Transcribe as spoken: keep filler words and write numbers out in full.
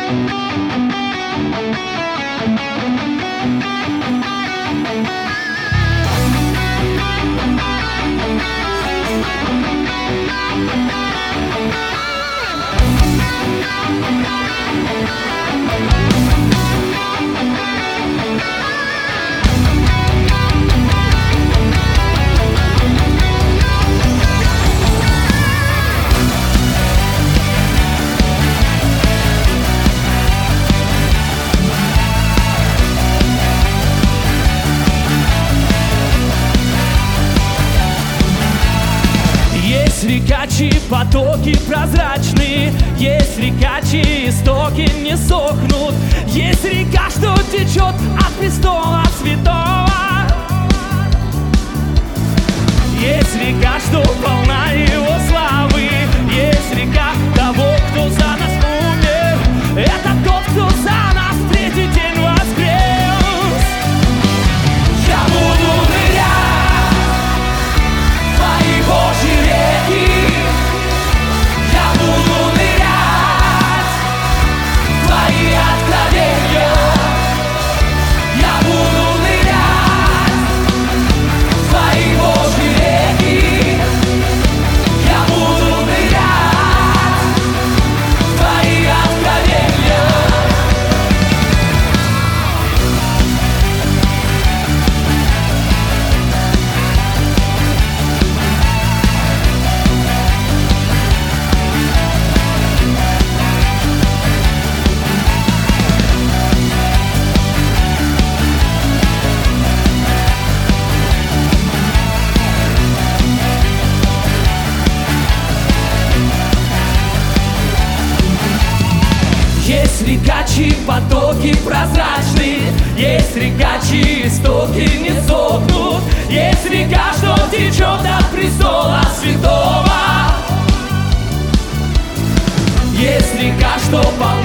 Рекачи, потоки прозрачные, есть река, чьи истоки не сохнут, есть река, что течет от престола святого, есть река, что полна его славы, есть река того, кто за нас умер, это тот, кто за нас в третий день воскрес. Я буду нырять в твои Божьи реки. Я буду нырять в твои откровения. Я буду нырять в твои Божьи реки. Я буду нырять в твои откровения. Есть река, чьи потоки прозрачные, есть река, чьи истоки не сохнут, есть река, что течет от престола святого, есть река, что полна